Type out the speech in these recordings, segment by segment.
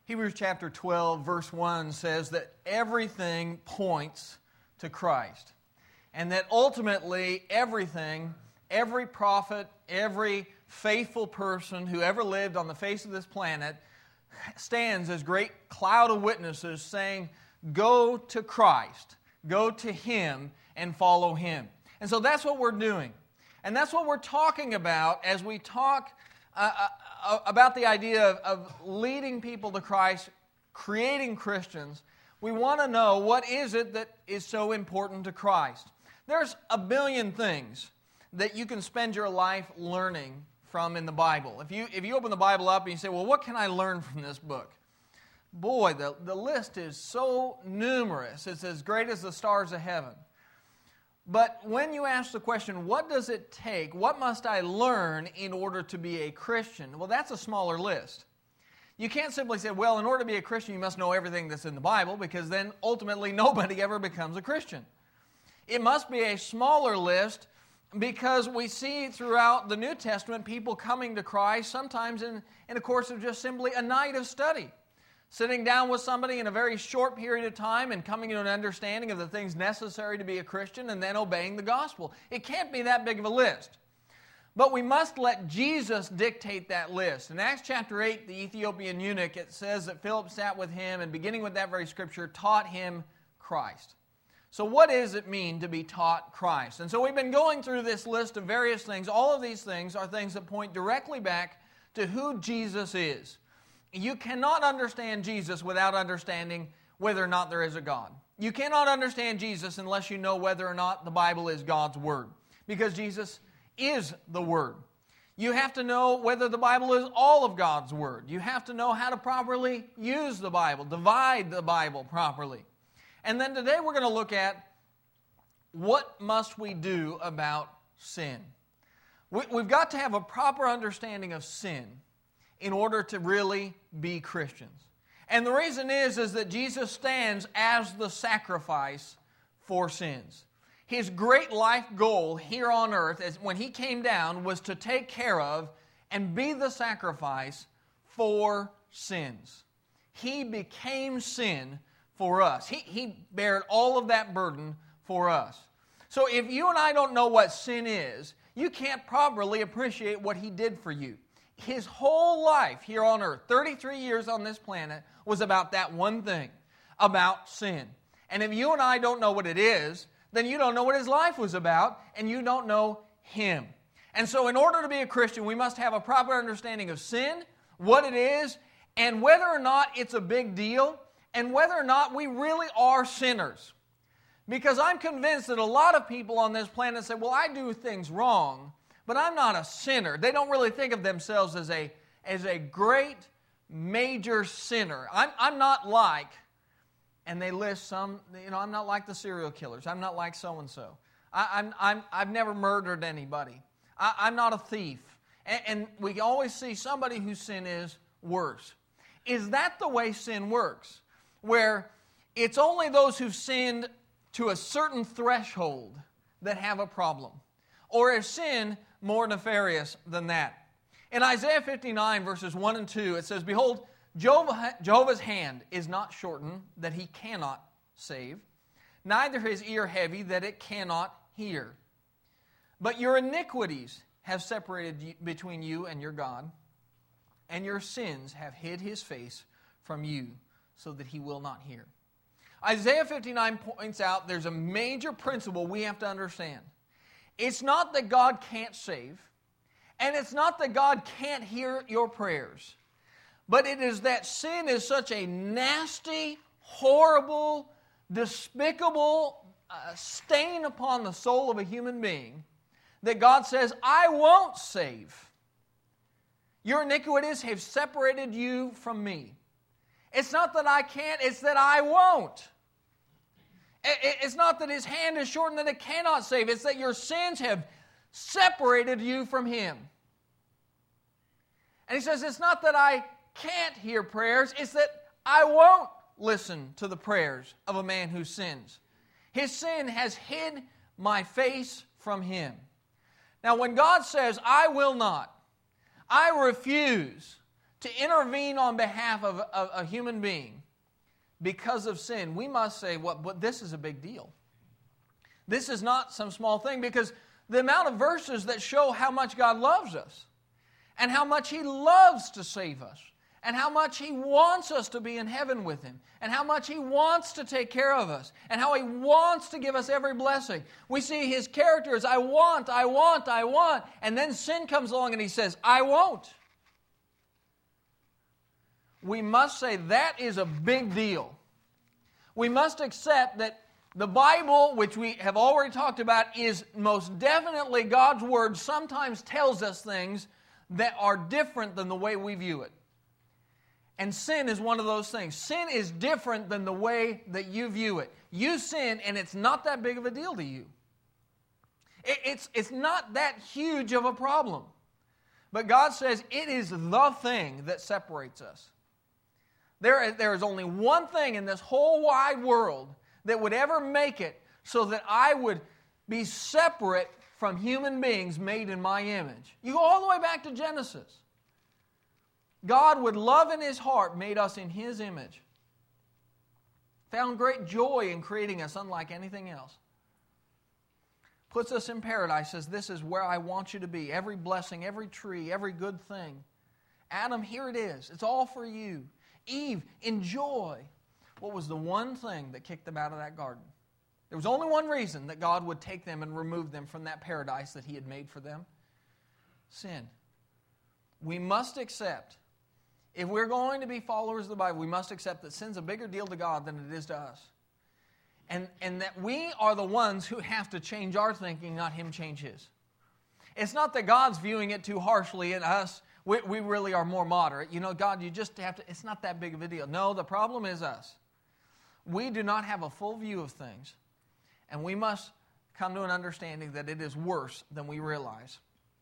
Hebrews chapter 12, verse 1 says that everything points to Christ. And that ultimately everything, every prophet, every faithful person who ever lived on the face of this planet stands as great cloud of witnesses saying, go to Christ, go to Him and follow Him. And so that's what we're doing. And that's what we're talking about as we talk about the idea of leading people to Christ, creating Christians. We want to know, what is it that is so important to Christ? There's a billion things that you can spend your life learning from in the Bible. If you open the Bible up and you say, well, what can I learn from this book? Boy, the list is so numerous. It's as great as the stars of heaven. But when you ask the question, what does it take? What must I learn in order to be a Christian? Well, that's a smaller list. You can't simply say, well, in order to be a Christian, you must know everything that's in the Bible, because then ultimately nobody ever becomes a Christian. It must be a smaller list because we see throughout the New Testament people coming to Christ, sometimes in a course of just simply a night of study. Sitting down with somebody in a very short period of time and coming to an understanding of the things necessary to be a Christian and then obeying the gospel. It can't be that big of a list. But we must let Jesus dictate that list. In Acts chapter 8, the Ethiopian eunuch, it says that Philip sat with him and beginning with that very scripture, taught him Christ. So what does it mean to be taught Christ? And so we've been going through this list of various things. All of these things are things that point directly back to who Jesus is. You cannot understand Jesus without understanding whether or not there is a God. You cannot understand Jesus unless you know whether or not the Bible is God's Word, because Jesus is the Word. You have to know whether the Bible is all of God's Word. You have to know how to properly use the Bible, divide the Bible properly. And then today we're going to look at what must we do about sin. We've got to have a proper understanding of sin in order to really be Christians. And the reason is that Jesus stands as the sacrifice for sins. His great life goal here on earth, when He came down, was to take care of and be the sacrifice for sins. He became sin for us. He bared all of that burden for us. So if you and I don't know what sin is, you can't properly appreciate what He did for you. His whole life here on earth, 33 years on this planet, was about that one thing, about sin. And if you and I don't know what it is, then you don't know what His life was about, and you don't know Him. And so in order to be a Christian, we must have a proper understanding of sin, what it is, and whether or not it's a big deal, and whether or not we really are sinners. Because I'm convinced that a lot of people on this planet say, well, I do things wrong, but I'm not a sinner. They don't really think of themselves as a great, major sinner. I'm not like, and they list some, I'm not like the serial killers. I'm not like so-and-so. I've never murdered anybody. I'm not a thief. And we always see somebody whose sin is worse. Is that the way sin works? Where it's only those who've sinned to a certain threshold that have a problem? Or is sin more nefarious than that? In Isaiah 59, verses 1 and 2, it says, behold, Jehovah's hand is not shortened, that He cannot save, neither His ear heavy, that it cannot hear. But your iniquities have separated between you and your God, and your sins have hid His face from you, so that He will not hear. Isaiah 59 points out there's a major principle we have to understand. It's not that God can't save, and it's not that God can't hear your prayers, but it is that sin is such a nasty, horrible, despicable stain upon the soul of a human being that God says, I won't save. Your iniquities have separated you from me. It's not that I can't, it's that I won't. It's not that His hand is shortened that it cannot save. It's that your sins have separated you from Him. And He says, it's not that I can't hear prayers, it's that I won't listen to the prayers of a man who sins. His sin has hid my face from Him. Now when God says, I will not, I refuse to intervene on behalf of a human being because of sin, we must say, but this is a big deal. This is not some small thing, because the amount of verses that show how much God loves us and how much He loves to save us and how much He wants us to be in heaven with Him and how much He wants to take care of us and how He wants to give us every blessing. We see His character as I want, and then sin comes along and He says, I won't. We must say that is a big deal. We must accept that the Bible, which we have already talked about, is most definitely God's Word, sometimes tells us things that are different than the way we view it. And sin is one of those things. Sin is different than the way that you view it. You sin, and it's not that big of a deal to you. It's not that huge of a problem. But God says it is the thing that separates us. There is only one thing in this whole wide world that would ever make it so that I would be separate from human beings made in my image. You go all the way back to Genesis. God, with love in His heart, made us in His image. Found great joy in creating us unlike anything else. Puts us in paradise, says, this is where I want you to be. Every blessing, every tree, every good thing. Adam, here it is. It's all for you. Eve, enjoy. What was the one thing that kicked them out of that garden? There was only one reason that God would take them and remove them from that paradise that He had made for them. Sin. We must accept, if we're going to be followers of the Bible, we must accept that sin's a bigger deal to God than it is to us. And that we are the ones who have to change our thinking, not Him change His. It's not that God's viewing it too harshly and us, we really are more moderate. You know, God, you just have to, it's not that big of a deal. No, the problem is us. We do not have a full view of things, and we must come to an understanding that it is worse than we realize.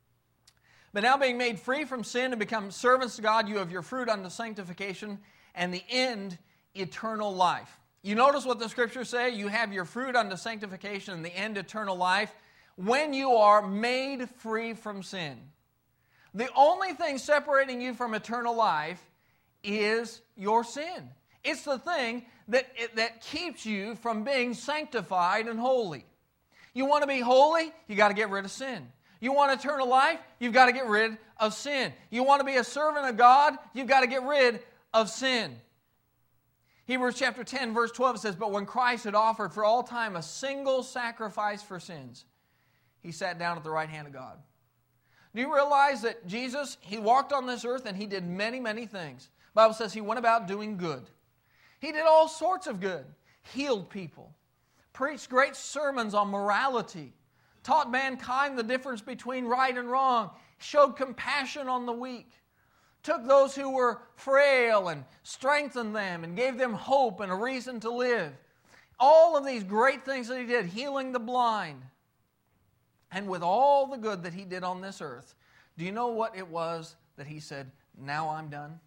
But now being made free from sin and become servants to God, you have your fruit unto sanctification, and the end, eternal life. You notice what the Scriptures say? You have your fruit unto sanctification and the end, eternal life, when you are made free from sin. The only thing separating you from eternal life is your sin. It's the thing that keeps you from being sanctified and holy. You want to be holy? You got to get rid of sin. You want eternal life? You've got to get rid of sin. You want to be a servant of God? You've got to get rid of sin. Hebrews chapter 10, verse 12 says, but when Christ had offered for all time a single sacrifice for sins, He sat down at the right hand of God. Do you realize that Jesus, He walked on this earth and He did many, many things. The Bible says He went about doing good. He did all sorts of good. Healed people. Preached great sermons on morality. Taught mankind the difference between right and wrong. Showed compassion on the weak. Took those who were frail and strengthened them and gave them hope and a reason to live. All of these great things that He did. Healing the blind. And with all the good that He did on this earth, do you know what it was that He said, now I'm done?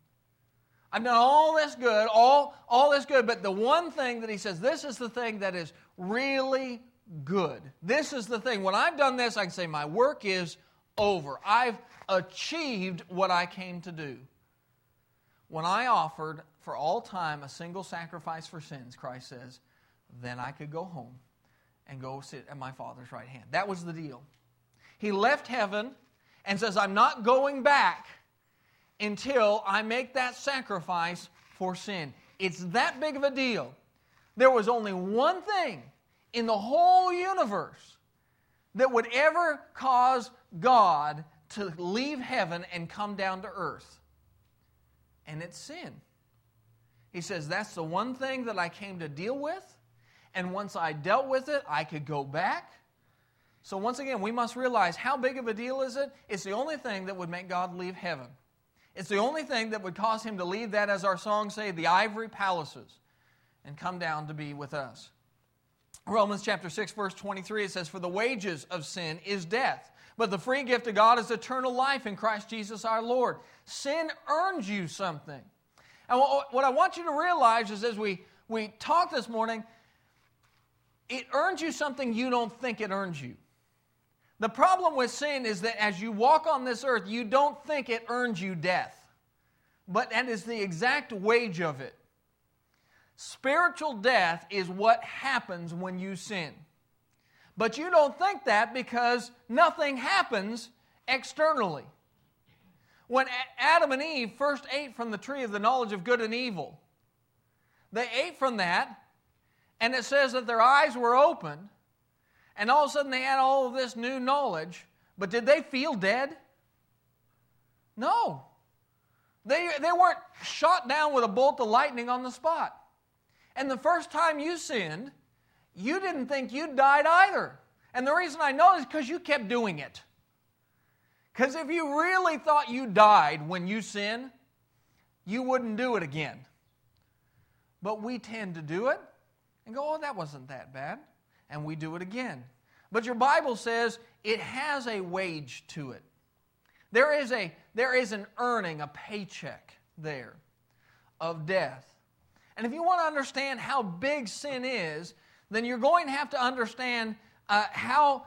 I've done all this good, all this good, but the one thing that He says, this is the thing that is really good. This is the thing. When I've done this, I can say my work is over. I've achieved what I came to do. When I offered for all time a single sacrifice for sins, Christ says, then I could go home and go sit at my Father's right hand. That was the deal. He left heaven and says, I'm not going back until I make that sacrifice for sin. It's that big of a deal. There was only one thing in the whole universe that would ever cause God to leave heaven and come down to earth. And it's sin. He says, that's the one thing that I came to deal with. And once I dealt with it, I could go back. So once again, we must realize how big of a deal is it? It's the only thing that would make God leave heaven. It's the only thing that would cause Him to leave that, as our songs say, the ivory palaces, and come down to be with us. Romans chapter 6, verse 23, it says, for the wages of sin is death, but the free gift of God is eternal life in Christ Jesus our Lord. Sin earns you something. And what I want you to realize is, as we talk this morning, it earns you something you don't think it earns you. The problem with sin is that as you walk on this earth, you don't think it earns you death. but that is the exact wage of it. Spiritual death is what happens when you sin. But you don't think that because nothing happens externally. When Adam and Eve first ate from the tree of the knowledge of good and evil, they ate from that, and it says that their eyes were opened, and all of a sudden they had all of this new knowledge. But did they feel dead? No. They weren't shot down with a bolt of lightning on the spot. And the first time you sinned, you didn't think you'd died either. And the reason I know is because you kept doing it. Because if you really thought you died when you sinned, you wouldn't do it again. But we tend to do it and go, oh, that wasn't that bad. And we do it again. But your Bible says it has a wage to it. There is an earning, a paycheck there of death. And if you want to understand how big sin is, then you're going to have to understand how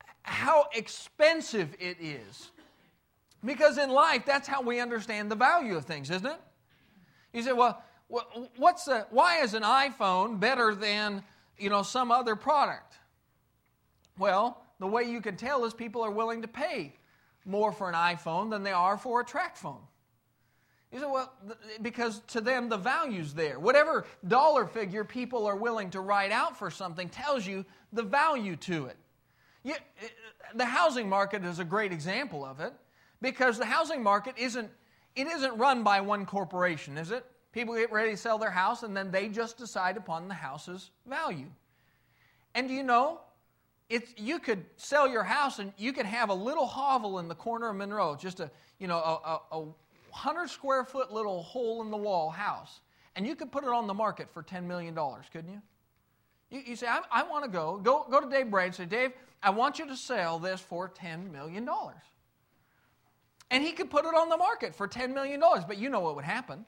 expensive it is. Because in life, that's how we understand the value of things, isn't it? You say, well, why is an iPhone better than, some other product? Well, the way you can tell is people are willing to pay more for an iPhone than they are for a track phone. You say, well, because to them the value's there. Whatever dollar figure people are willing to write out for something tells you the value to it. The housing market is a great example of it, because the housing market isn't run by one corporation, is it? People get ready to sell their house and then they just decide upon the house's value. And do you know, you could sell your house and you could have a little hovel in the corner of Monroe, just a 100 square foot little hole in the wall house, and you could put it on the market for $10 million, couldn't you? You say, I want to go to Dave Bray and say, Dave, I want you to sell this for $10 million. And he could put it on the market for $10 million, but you know what would happen.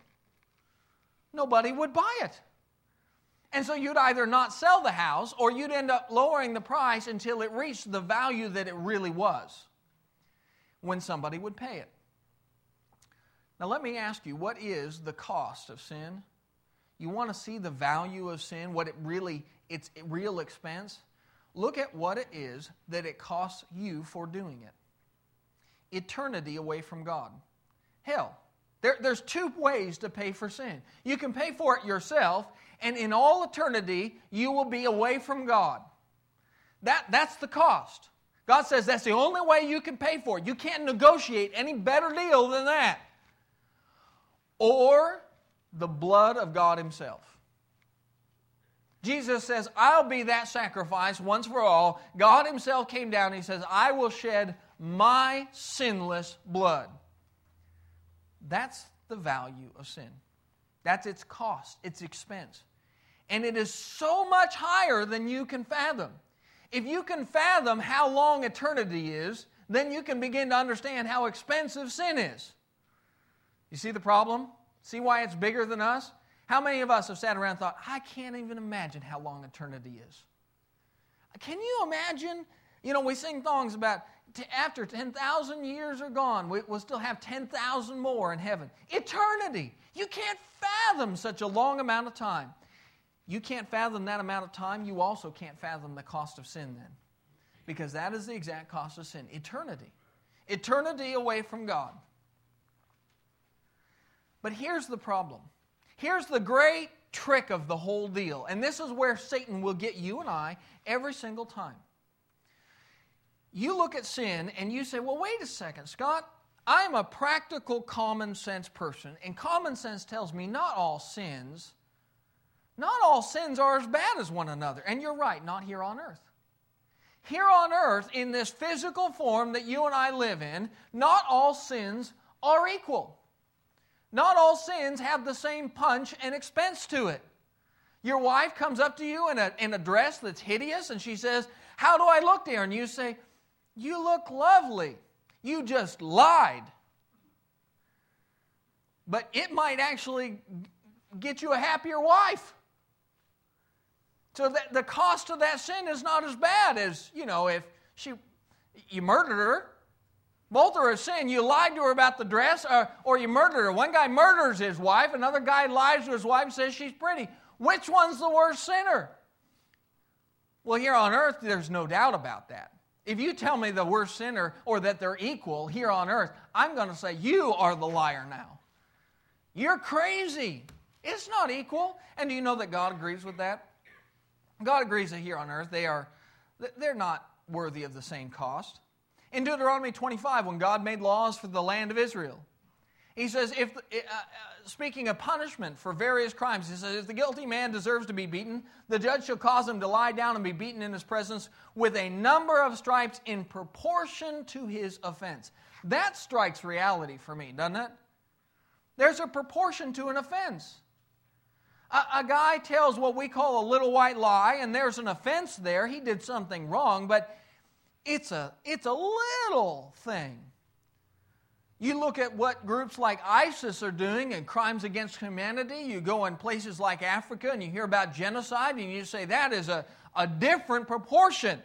Nobody would buy it. And so you'd either not sell the house, or you'd end up lowering the price until it reached the value that it really was when somebody would pay it. Now let me ask you, what is the cost of sin? You want to see the value of sin, its real expense? Look at what it is that it costs you for doing it. Eternity away from God. Hell. There's two ways to pay for sin. You can pay for it yourself, and in all eternity, you will be away from God. That's the cost. God says that's the only way you can pay for it. You can't negotiate any better deal than that. Or the blood of God Himself. Jesus says, I'll be that sacrifice once for all. God Himself came down and He says, I will shed my sinless blood. That's the value of sin. That's its cost, its expense. And it is so much higher than you can fathom. If you can fathom how long eternity is, then you can begin to understand how expensive sin is. You see the problem? See why it's bigger than us? How many of us have sat around and thought, I can't even imagine how long eternity is? Can you imagine? We sing songs about after 10,000 years are gone, we'll still have 10,000 more in heaven. Eternity. You can't fathom such a long amount of time. You can't fathom that amount of time. You also can't fathom the cost of sin then. Because that is the exact cost of sin. Eternity. Eternity away from God. But here's the problem. Here's the great trick of the whole deal. And this is where Satan will get you and I every single time. You look at sin and you say, well, wait a second, Scott. I'm a practical, common sense person. And common sense tells me not all sins are as bad as one another. And you're right, not here on earth. Here on earth, in this physical form that you and I live in, not all sins are equal. Not all sins have the same punch and expense to it. Your wife comes up to you in a dress that's hideous, and she says, how do I look, dear? And you say, you look lovely. You just lied. But it might actually get you a happier wife. So the cost of that sin is not as bad as, if you murdered her. Both are a sin. You lied to her about the dress, or you murdered her. One guy murders his wife. Another guy lies to his wife and says she's pretty. Which one's the worst sinner? Well, here on earth, there's no doubt about that. If you tell me the worst sinner or that they're equal here on earth, I'm going to say you are the liar now. You're crazy. It's not equal. And do you know that God agrees with that? God agrees that here on earth they're not worthy of the same cost. In Deuteronomy 25, when God made laws for the land of Israel, He says, speaking of punishment for various crimes, He says, if the guilty man deserves to be beaten, the judge shall cause him to lie down and be beaten in his presence with a number of stripes in proportion to his offense. That strikes reality for me, doesn't it? There's a proportion to an offense. A guy tells what we call a little white lie, and there's an offense there. He did something wrong, but it's a little thing. You look at what groups like ISIS are doing and crimes against humanity. You go in places like Africa and you hear about genocide and you say that is a different proportion.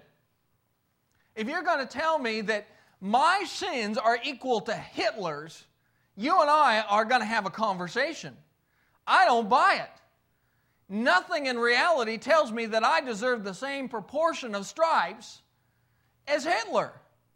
If you're going to tell me that my sins are equal to Hitler's, you and I are going to have a conversation. I don't buy it. Nothing in reality tells me that I deserve the same proportion of stripes as Hitler.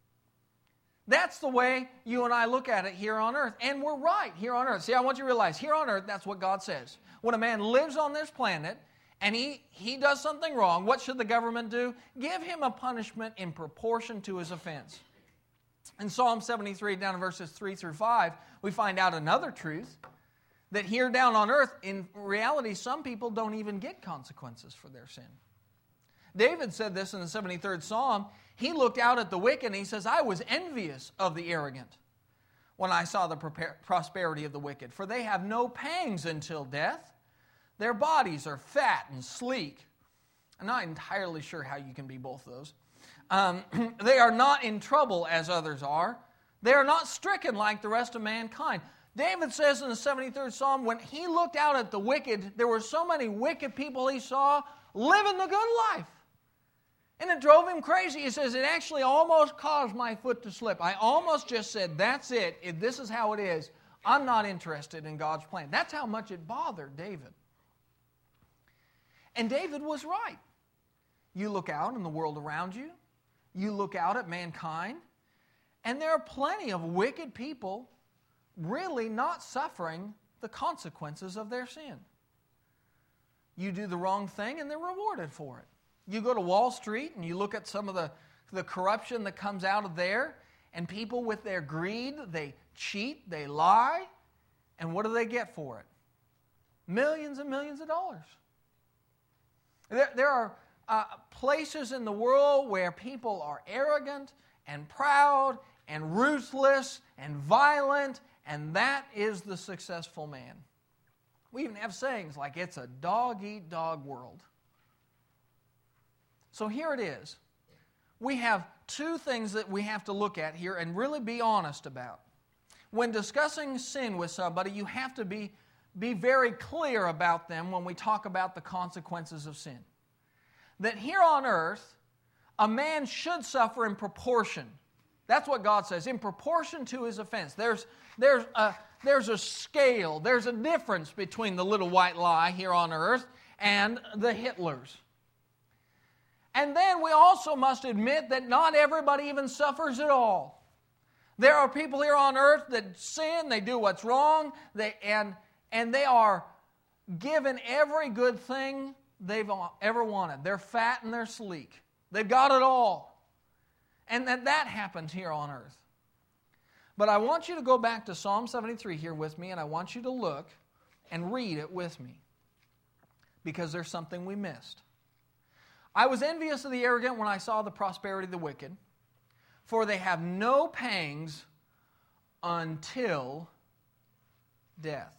That's the way you and I look at it here on earth. And we're right here on earth. See, I want you to realize, here on earth, that's what God says. When a man lives on this planet and he does something wrong, what should the government do? Give him a punishment in proportion to his offense. In Psalm 73, down in verses 3 through 5, we find out another truth, that here down on earth, in reality, some people don't even get consequences for their sin. David said this in the 73rd Psalm. He looked out at the wicked and he says, I was envious of the arrogant when I saw the prosperity of the wicked, for they have no pangs until death. Their bodies are fat and sleek. I'm not entirely sure how you can be both those. They are not in trouble as others are. They are not stricken like the rest of mankind. David says in the 73rd Psalm, when he looked out at the wicked, there were so many wicked people he saw living the good life. And it drove him crazy. He says, it actually almost caused my foot to slip. I almost just said, that's it. If this is how it is, I'm not interested in God's plan. That's how much it bothered David. And David was right. You look out in the world around you. You look out at mankind. And there are plenty of wicked people really not suffering the consequences of their sin. You do the wrong thing and they're rewarded for it. You go to Wall Street and you look at some of the corruption that comes out of there, and people with their greed, they cheat, they lie, and what do they get for it? Millions and millions of dollars. There are places in the world where people are arrogant and proud and ruthless and violent, and that is the successful man. We even have sayings like, it's a dog-eat-dog world. So here it is. We have two things that we have to look at here and really be honest about. When discussing sin with somebody, you have to be very clear about them when we talk about the consequences of sin. That here on earth, a man should suffer in proportion. That's what God says, in proportion to his offense. There's a scale, there's a difference between the little white lie here on earth and the Hitlers. And then we also must admit that not everybody even suffers at all. There are people here on earth that sin, they do what's wrong, and they are given every good thing they've ever wanted. They're fat and they're sleek. They've got it all. And that happens here on earth. But I want you to go back to Psalm 73 here with me, and I want you to look and read it with me, because there's something we missed. I was envious of the arrogant when I saw the prosperity of the wicked, for they have no pangs until death.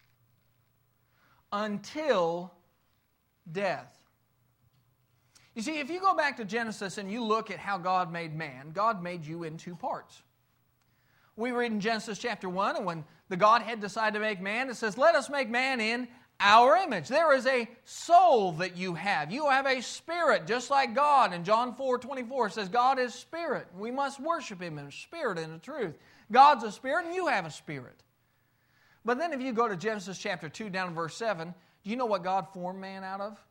Until death. You see, if you go back to Genesis and you look at how God made man, God made you in two parts. We read in Genesis chapter 1, and when the Godhead decided to make man, it says, let us make man in our image. There is a soul that you have. You have a spirit, just like God. In John 4:24 it says, God is spirit. We must worship Him in spirit and in truth. God's a spirit, and you have a spirit. But then if you go to Genesis chapter 2, down in verse 7, do you know what God formed man out of?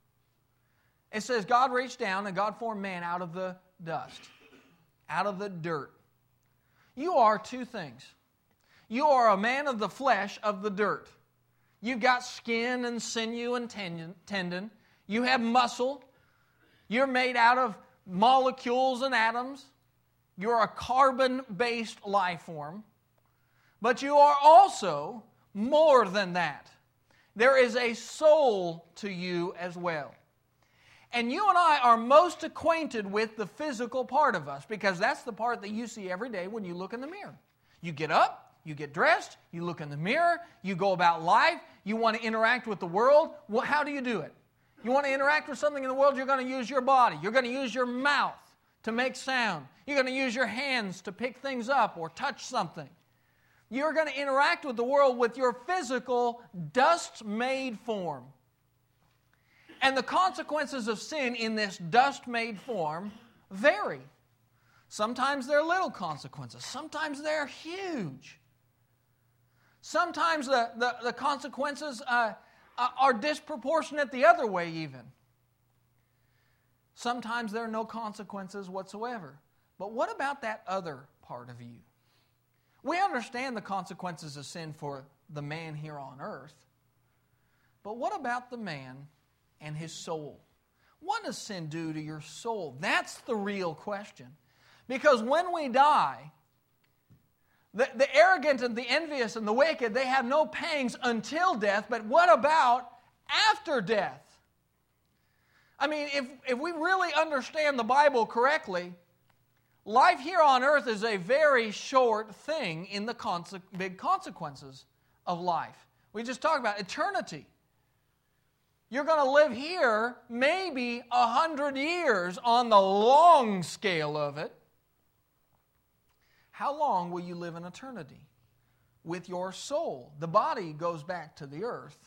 It says, God reached down and God formed man out of the dust, out of the dirt. You are two things. You are a man of the flesh of the dirt. You've got skin and sinew and tendon. You have muscle. You're made out of molecules and atoms. You're a carbon-based life form. But you are also more than that. There is a soul to you as well. And you and I are most acquainted with the physical part of us because that's the part that you see every day when you look in the mirror. You get up, you get dressed, you look in the mirror, you go about life, you want to interact with the world. Well, how do you do it? You want to interact with something in the world, you're going to use your body. You're going to use your mouth to make sound. You're going to use your hands to pick things up or touch something. You're going to interact with the world with your physical, dust-made form. And the consequences of sin in this dust-made form vary. Sometimes they're little consequences. Sometimes they're huge. Sometimes the consequences are disproportionate the other way even. Sometimes there are no consequences whatsoever. But what about that other part of you? We understand the consequences of sin for the man here on earth. But what about the man and his soul? What does sin do to your soul? That's the real question. Because when we die, the arrogant and the envious and the wicked, they have no pangs until death. But what about after death? I mean, if we really understand the Bible correctly, life here on earth is a very short thing in the big consequences of life. We just talked about eternity. You're going to live here maybe 100 years on the long scale of it. How long will you live in eternity with your soul? The body goes back to the earth.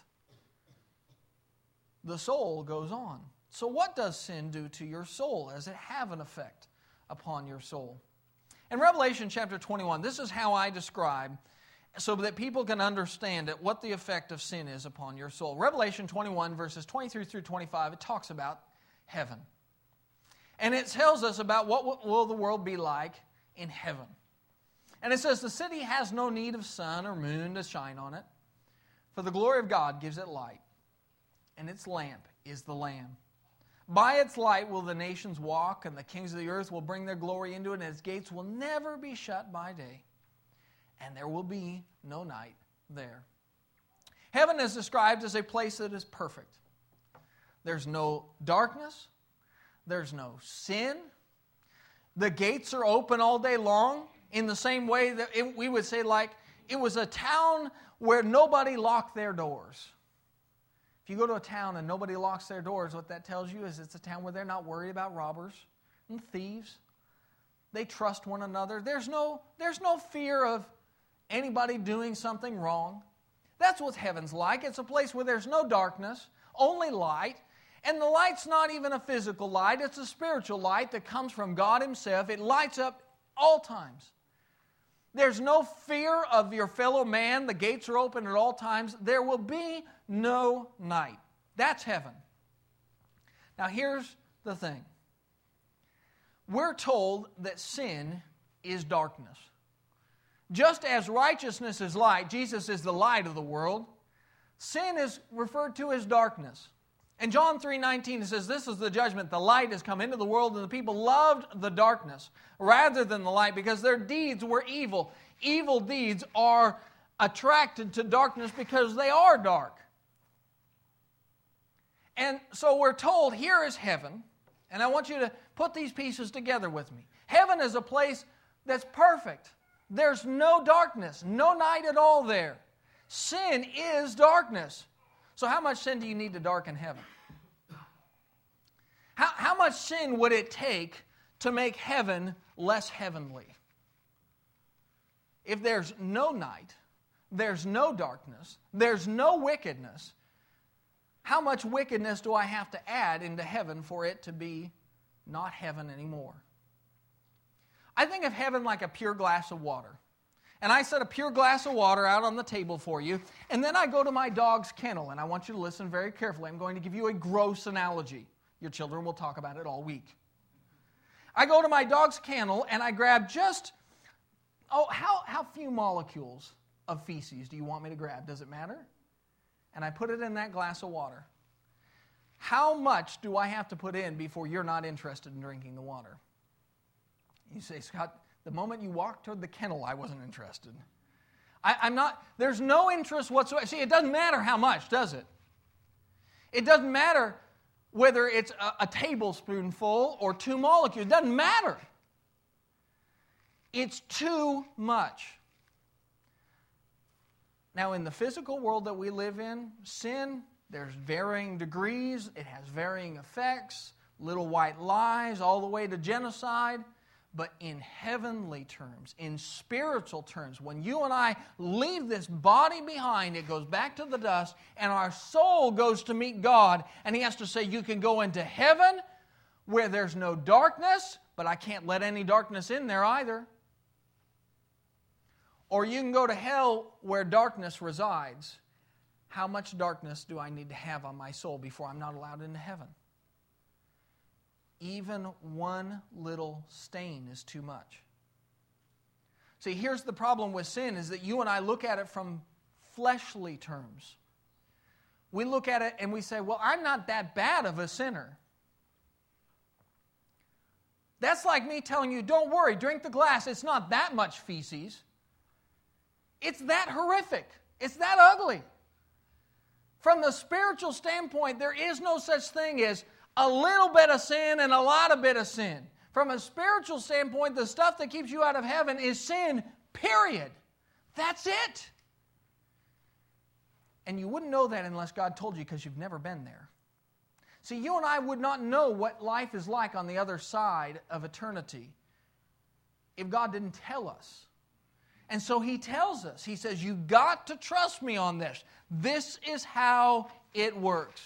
The soul goes on. So what does sin do to your soul? Does it have an effect upon your soul? In Revelation chapter 21, this is how I describe, so that people can understand it, what the effect of sin is upon your soul. Revelation 21, verses 23 through 25, it talks about heaven. And it tells us about what will the world be like in heaven. And it says, the city has no need of sun or moon to shine on it, for the glory of God gives it light, and its lamp is the Lamb. By its light will the nations walk, and the kings of the earth will bring their glory into it, and its gates will never be shut by day, and there will be no night there. Heaven is described as a place that is perfect. There's no darkness. There's no sin. The gates are open all day long in the same way that we would say like it was a town where nobody locked their doors. If you go to a town and nobody locks their doors, what that tells you is it's a town where they're not worried about robbers and thieves. They trust one another. There's no fear of anybody doing something wrong. That's what heaven's like. It's a place where there's no darkness, only light. And the light's not even a physical light. It's a spiritual light that comes from God Himself. It lights up all times. There's no fear of your fellow man. The gates are open at all times. There will be no night. That's heaven. Now here's the thing. We're told that sin is darkness. Just as righteousness is light, Jesus is the light of the world, sin is referred to as darkness. In John 3:19 it says, this is the judgment, the light has come into the world and the people loved the darkness rather than the light because their deeds were evil. Evil deeds are attracted to darkness because they are dark. And so we're told here is heaven, and I want you to put these pieces together with me. Heaven is a place that's perfect. There's no darkness, no night at all there. Sin is darkness. So how much sin do you need to darken heaven? How much sin would it take to make heaven less heavenly? If there's no night, there's no darkness, there's no wickedness, how much wickedness do I have to add into heaven for it to be not heaven anymore? I think of heaven like a pure glass of water. And I set a pure glass of water out on the table for you, and then I go to my dog's kennel, and I want you to listen very carefully. I'm going to give you a gross analogy. Your children will talk about it all week. I go to my dog's kennel, and I grab just, how few molecules of feces do you want me to grab? Does it matter? And I put it in that glass of water. How much do I have to put in before you're not interested in drinking the water? You say, Scott, the moment you walked toward the kennel, I wasn't interested. I'm not, there's no interest whatsoever. See, it doesn't matter how much, does it? It doesn't matter whether it's a tablespoonful or 2 molecules. It doesn't matter. It's too much. Now, in the physical world that we live in, sin, there's varying degrees. It has varying effects, little white lies, all the way to genocide. But in heavenly terms, in spiritual terms, when you and I leave this body behind, it goes back to the dust, and our soul goes to meet God, and He has to say, you can go into heaven where there's no darkness, but I can't let any darkness in there either. Or you can go to hell where darkness resides. How much darkness do I need to have on my soul before I'm not allowed into heaven? Even one little stain is too much. See, here's the problem with sin, is that you and I look at it from fleshly terms. We look at it and we say, well, I'm not that bad of a sinner. That's like me telling you, don't worry, drink the glass. It's not that much feces. It's that horrific. It's that ugly. From the spiritual standpoint, there is no such thing as a little bit of sin and a lot of bit of sin. From a spiritual standpoint, the stuff that keeps you out of heaven is sin, period. That's it. And you wouldn't know that unless God told you, because you've never been there. See, you and I would not know what life is like on the other side of eternity if God didn't tell us. And so He tells us, He says, you've got to trust me on this. This is how it works.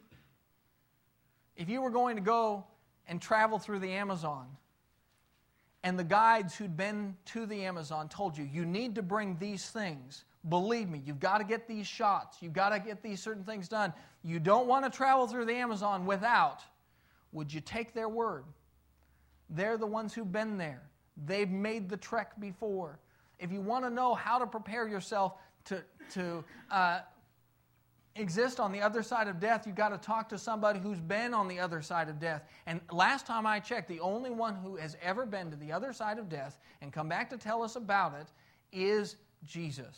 If you were going to go and travel through the Amazon, and the guides who'd been to the Amazon told you, you need to bring these things. Believe me, you've got to get these shots. You've got to get these certain things done. You don't want to travel through the Amazon without. Would you take their word? They're the ones who've been there. They've made the trek before. If you want to know how to prepare yourself to exist on the other side of death, you've got to talk to somebody who's been on the other side of death. And last time I checked, the only one who has ever been to the other side of death and come back to tell us about it is Jesus.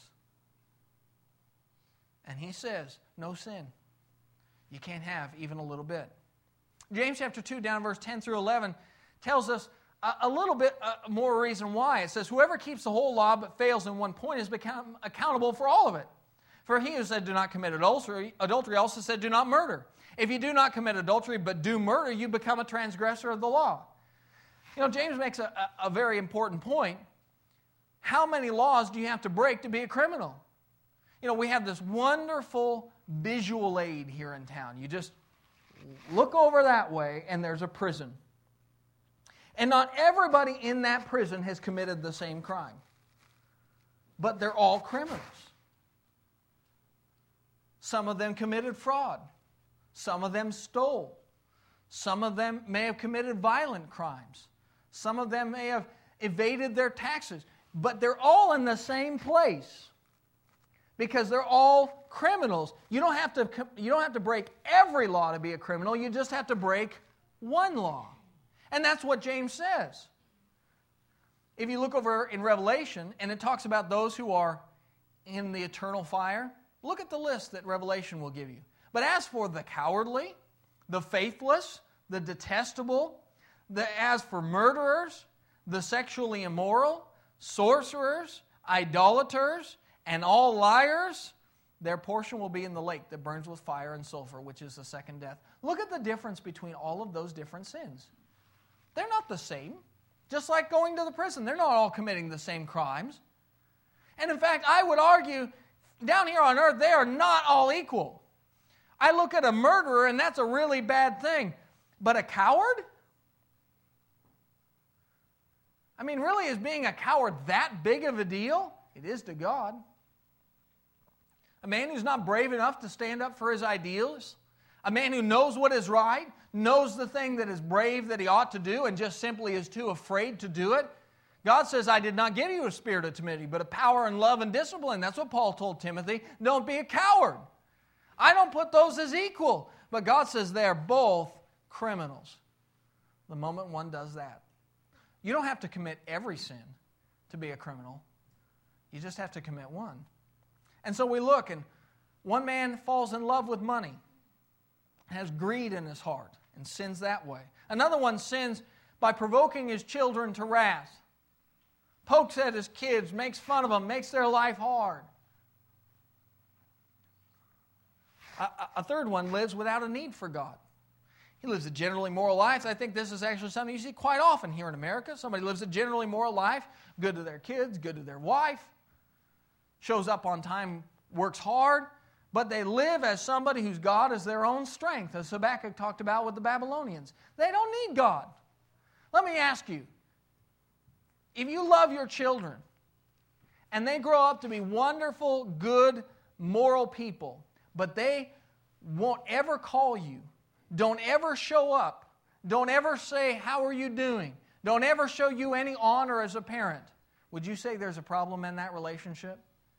And He says, no sin. You can't have even a little bit. James chapter 2, down verse 10 through 11, tells us a little bit more reason why. It says, whoever keeps the whole law but fails in one point is become accountable for all of it. For he who said, do not commit adultery also said, do not murder. If you do not commit adultery but do murder, you become a transgressor of the law. You know, James makes a very important point. How many laws do you have to break to be a criminal? You know, we have this wonderful visual aid here in town. You just look over that way and there's a prison. And not everybody in that prison has committed the same crime. But they're all criminals. Some of them committed fraud. Some of them stole. Some of them may have committed violent crimes. Some of them may have evaded their taxes. But they're all in the same place because they're all criminals. You don't have to break every law to be a criminal. You just have to break one law. And that's what James says. If you look over in Revelation, and it talks about those who are in the eternal fire, look at the list that Revelation will give you. But as for the cowardly, the faithless, the detestable, as for murderers, the sexually immoral, sorcerers, idolaters, and all liars, their portion will be in the lake that burns with fire and sulfur, which is the second death. Look at the difference between all of those different sins. They're not the same. Just like going to the prison, they're not all committing the same crimes. And in fact, I would argue, down here on earth, they are not all equal. I look at a murderer, and that's a really bad thing. But a coward? I mean, really, is being a coward that big of a deal? It is to God. A man who's not brave enough to stand up for his ideals, a man who knows what is right, knows the thing that is brave that he ought to do, and just simply is too afraid to do it. God says, I did not give you a spirit of timidity, but a power and love and discipline. That's what Paul told Timothy. Don't be a coward. I don't put those as equal. But God says they're both criminals the moment one does that. You don't have to commit every sin to be a criminal. You just have to commit one. And so we look, and one man falls in love with money, has greed in his heart, and sins that way. Another one sins by provoking his children to wrath, pokes at his kids, makes fun of them, makes their life hard. A third one lives without a need for God. He lives a generally moral life. I think this is actually something you see quite often here in America. Somebody lives a generally moral life, good to their kids, good to their wife, shows up on time, works hard, but they live as somebody whose God is their own strength, as Habakkuk talked about with the Babylonians. They don't need God. Let me ask you, if you love your children and they grow up to be wonderful, good, moral people, but they won't ever call you, don't ever show up, don't ever say, how are you doing? Don't ever show you any honor as a parent, would you say there's a problem in that relationship?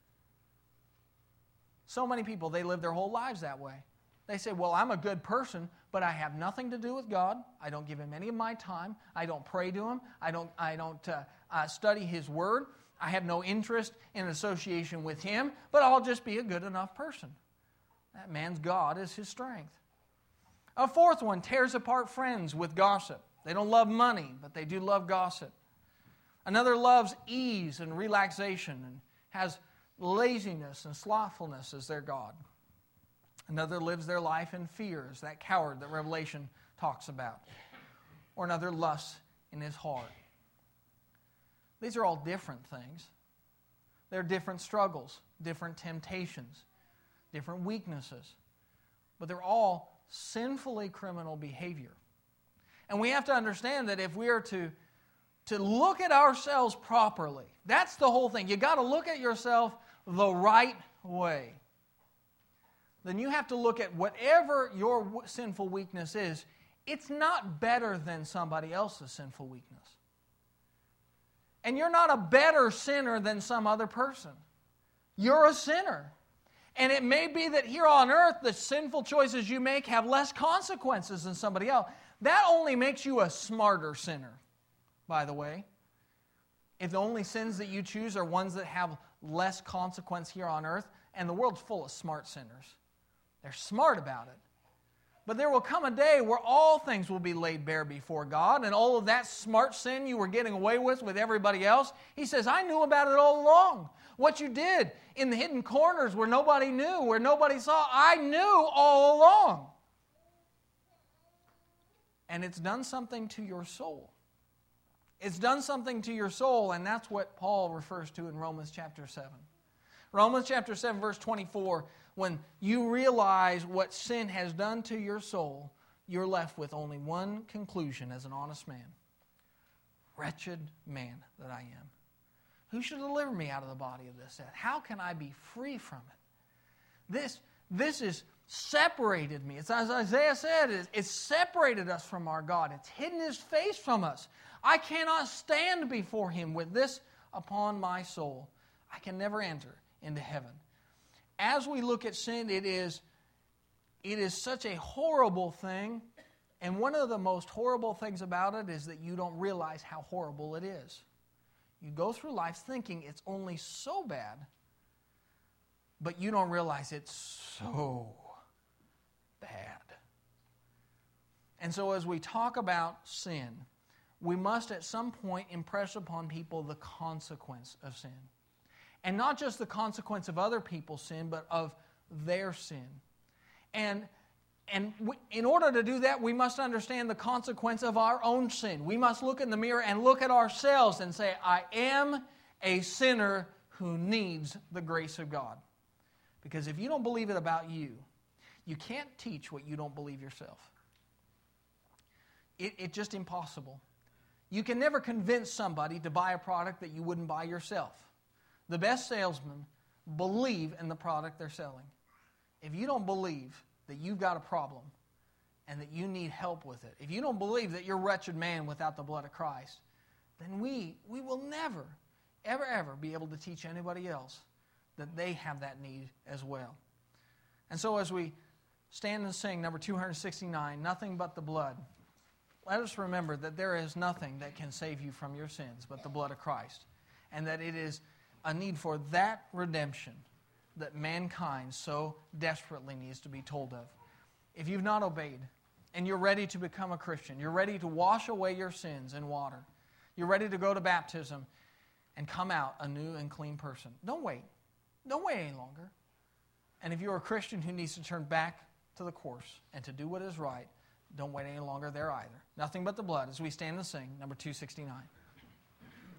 So many people, they live their whole lives that way. They say, well, I'm a good person, but I have nothing to do with God. I don't give Him any of my time. I don't pray to Him. I don't study His Word. I have no interest in association with Him, but I'll just be a good enough person. That man's God is his strength. A fourth one tears apart friends with gossip. They don't love money, but they do love gossip. Another loves ease and relaxation and has laziness and slothfulness as their God. Another lives their life in fear, as that coward that Revelation talks about. Or another lusts in his heart. These are all different things. They're different struggles, different temptations, different weaknesses. But they're all sinfully criminal behavior. And we have to understand that if we are to look at ourselves properly, that's the whole thing. You've got to look at yourself the right way. Then you have to look at whatever your sinful weakness is. It's not better than somebody else's sinful weakness. And you're not a better sinner than some other person. You're a sinner. And it may be that here on earth, the sinful choices you make have less consequences than somebody else. That only makes you a smarter sinner, by the way. If the only sins that you choose are ones that have less consequence here on earth, and the world's full of smart sinners. They're smart about it. But there will come a day where all things will be laid bare before God, and all of that smart sin you were getting away with everybody else, He says, I knew about it all along. What you did in the hidden corners where nobody knew, where nobody saw, I knew all along. And it's done something to your soul. It's done something to your soul, and that's what Paul refers to in Romans chapter 7. Romans chapter 7, verse 24, when you realize what sin has done to your soul, you're left with only one conclusion as an honest man. Wretched man that I am. Who shall deliver me out of the body of this death? How can I be free from it? This is separated me. It's as Isaiah said, it's separated us from our God. It's hidden His face from us. I cannot stand before Him with this upon my soul. I can never enter into heaven. As we look at sin, it is such a horrible thing. And one of the most horrible things about it is that you don't realize how horrible it is. You go through life thinking it's only so bad, but you don't realize it's so bad. And so as we talk about sin, we must at some point impress upon people the consequence of sin. And not just the consequence of other people's sin, but of their sin. And in order to do that, we must understand the consequence of our own sin. We must look in the mirror and look at ourselves and say, I am a sinner who needs the grace of God. Because if you don't believe it about you, You can't teach what you don't believe yourself. It's just impossible. You can never convince somebody to buy a product that you wouldn't buy yourself. The best salesmen believe in the product they're selling. If you don't believe that you've got a problem and that you need help with it, if you don't believe that you're a wretched man without the blood of Christ, then we will never, ever be able to teach anybody else that they have that need as well. And so as we stand and sing number 269, Nothing But the Blood, let us remember that there is nothing that can save you from your sins but the blood of Christ, and that it is a need for that redemption that mankind so desperately needs to be told of. If you've not obeyed and you're ready to become a Christian, you're ready to wash away your sins in water, you're ready to go to baptism and come out a new and clean person, don't wait. Don't wait any longer. And if you're a Christian who needs to turn back to the course and to do what is right, don't wait any longer there either. Nothing but the blood as we stand and sing number 269.